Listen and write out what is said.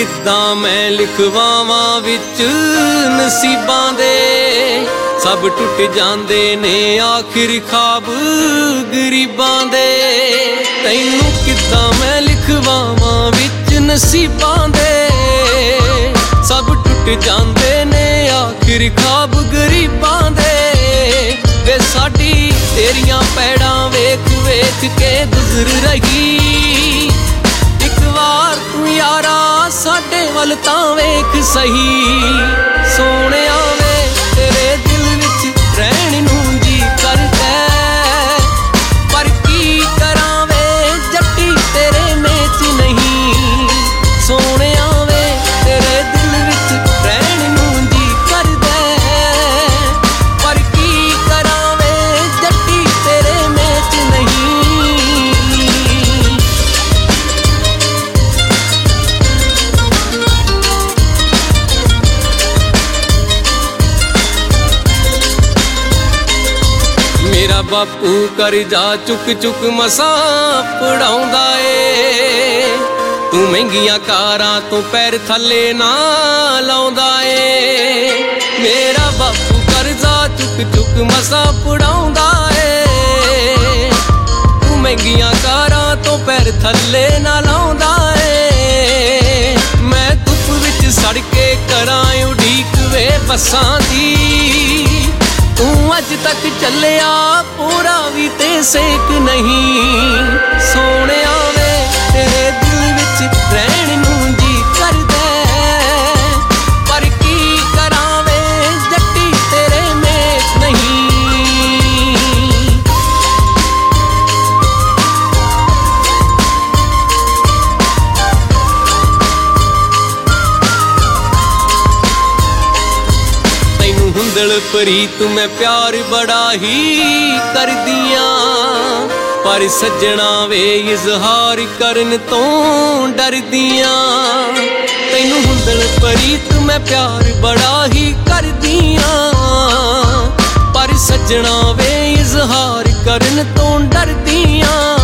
किद्दां मैं लिखवावां विच नसीबां दे, सब टुट जांदे ने आखिर ख्वाब गरीबां दे। तैनूं किद्दां मैं लिखवावां विच नसीबां दे, सब टुट जांदे ने आखिर ख्वाब गरीबां दे। वे साडी तेरियां पैड़ां वेख वेख के गुजर रही, एक वार तू यारा साडे वल तां वेख सही। सोहणिया वे तेरे दिल विच रहण नूं जी करदा, पर की करां वे जट्टी तेरे मेच नहीं। सोहणिया वे तेरे दिल विच रहण नूं जी करदा, पर की करां वे जट्टी तेरे मेच नहीं। मेरा बापू करजा चुक चुक मसां पढ़ाउंदा ए, तू महंगियां कारां तो पैर थले ना लाउंदा ए। मेरा बापू करजा चुक चुक मसां पढ़ाउंदा ए, तू महंगियां कारां तो पैर थले ना लाउंदा ए। मैं धुप विच सड़ के करां उड़ीक वे बसां दी, तू अज तक चलिया पूरा भी ते सेक नहीं। सोहणिया वे तेरे दिल विच रहण नूं जी करदा, पर की करां वे जट्टी तेरे मेच नहीं। हुंदड़ प्रीत मैं प्यार बड़ा ही कर दिया, पर सज्जणा वे इजहार करन तो डर दिया। तैनू हुंदड़ प्रीत मैं प्यार बड़ा ही कर दिया, पर सज्जणा वे इजहार करन तो डर दिया।